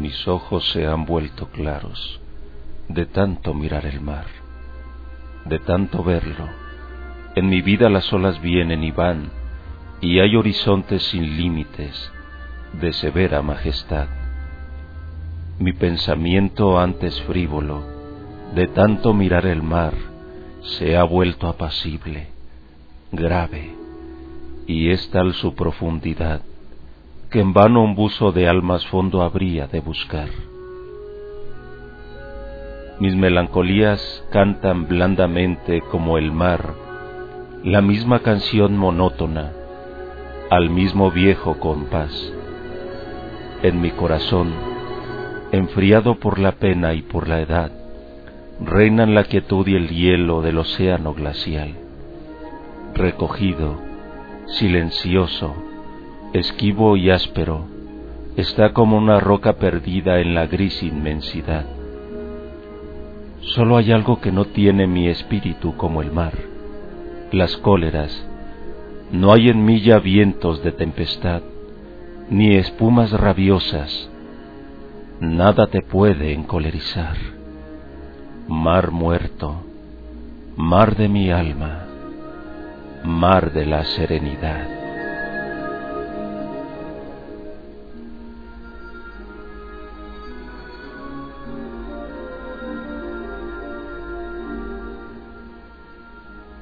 mis ojos se han vuelto claros, de tanto mirar el mar, de tanto verlo. En mi vida las olas vienen y van, y hay horizontes sin límites, de severa majestad. Mi pensamiento antes frívolo, de tanto mirar el mar, se ha vuelto apacible, grave, y es tal su profundidad, que en vano un buzo de almas fondo habría de buscar. Mis melancolías cantan blandamente como el mar, la misma canción monótona, al mismo viejo compás. En mi corazón, enfriado por la pena y por la edad, reinan la quietud y el hielo del océano glacial. Recogido, silencioso, esquivo y áspero, está como una roca perdida en la gris inmensidad. Solo hay algo que no tiene mi espíritu como el mar, las cóleras. No hay en mí ya vientos de tempestad, ni espumas rabiosas. Nada te puede encolerizar. Mar muerto, mar de mi alma, mar de la serenidad.